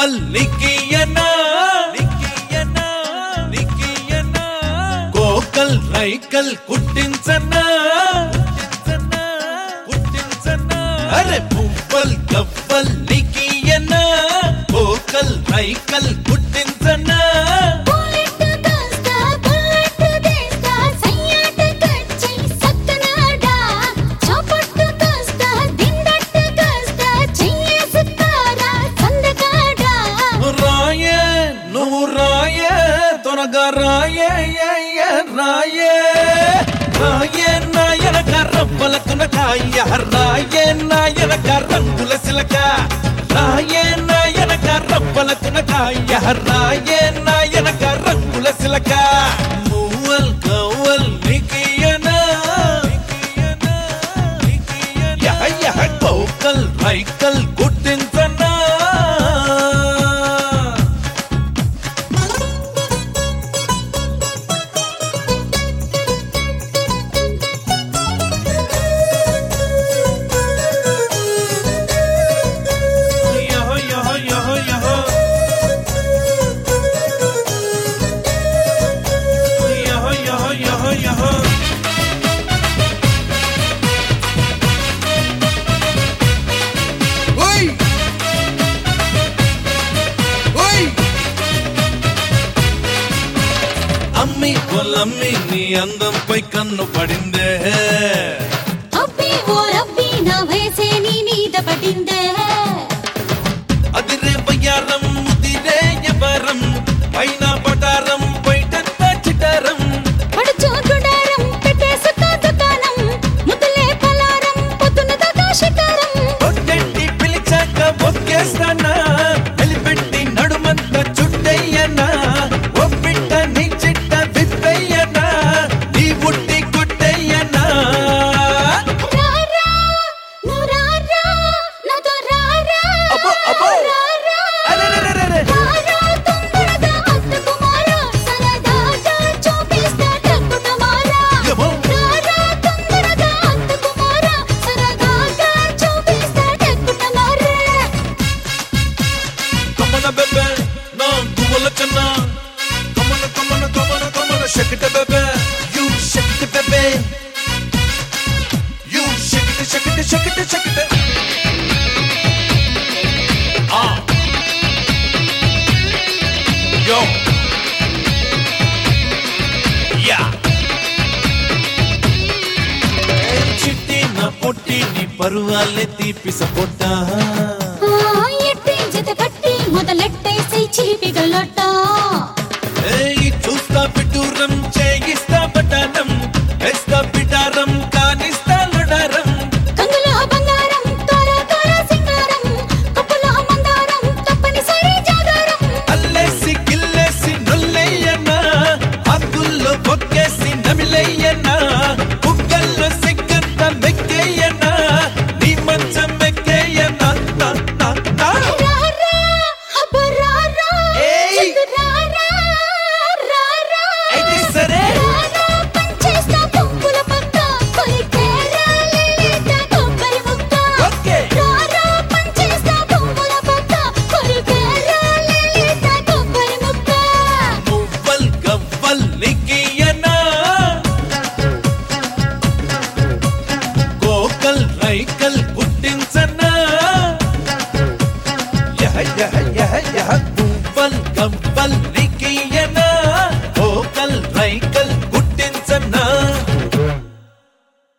గవ్వల్ నికియనా కోకల్ రైకల్ కుట్టించనా అరే పువ్వల్ గవ్వల్ నికియనా కోకల్ రైకల్ కుట్టించనా రాయే నాయన కర్రబ్బలకున కాయ రాయే నాయన కర్రంగుల సిలక రాయే నాయన కర్రబ్బలకున కాయ రాయే నాయన కర్రంగుల సిలక మువ్వల్ గవ్వల్ నికియనా యహ కోకల్ రైకల్ కుట్టించనా అమ్మి పొలమ్మి నీ అందంపై కన్ను పడిందే అబ్బి ఓ రబ్బి నా వయసే నీ నీద పడిందే అదిరే బయ్యారం ముదిరే యవరం పైన పటారం బయటంత చిటారం పడుచో గుడారం పెట్టేసుకో దుకాణం ముద్దులే పలారం పొద్దున దాకా షికారం ఒక్కటి పిలిచాక ఒక్కేస్తానా వెలిపెట్టి నడుమంత చుట్టయ్యనా ఒప్పిట్ట నీ చిట్ట విప్పయ్యనా నీ బుట్టి కొట్టయ్యనా రారా నువ్వు రారా నాతో రారా అబ్బో అబ్బో రారా అరెరెరెరె రారా తొందరగా హత్తుకు మారా సరదాగా చూపిస్తా టక్కుట మారా యమో రారా తొందరగా హత్తుకు మారా సరదాగా చూపిస్తా టక్కుట మారా కమన బెబె నా గువల కన్నా కమన shake it bebe you shake it bebe you shake it ah yo yeah చిట్టి నా పొట్టి నీ పరువాలే తీపి సపోటా ఎట్టి జత కట్టి మొదలెట్టేసి చిలిపిగలట చూస్తా పిటూరం చేయిస్తా బటానం వేస్తా పిటారం కానిస్తా లడారం కంగులో బంగారం తోర తోర సింగారం కప్పులో మందారం తప్పనిసరి జాగారం అల్లేసి గిల్లేసి నొల్లయ్యనా హక్కుల్లో బొక్కేసి నమిలయ్యనా బుగ్గల్లో సిగ్గంత మెక్కేయనా నీ మంచం మెక్కేయనా నా నా నా రారా అబ్బరారా ఏయ్ రారా రారా అయితే సరే రారా పంచేస్తా పువ్వుల పక్క కొరికేరా లేత కొబ్బరి ముక్క ఓకే రారా పంచేస్తా పువ్వుల పక్క కొరికేరా లేత కొబ్బరి ముక్క మువ్వల్ గవ్వల్ నికియనా కోకల్ రైకల్ పుట్టించనా యహ మువ్వల్ గవ్వల్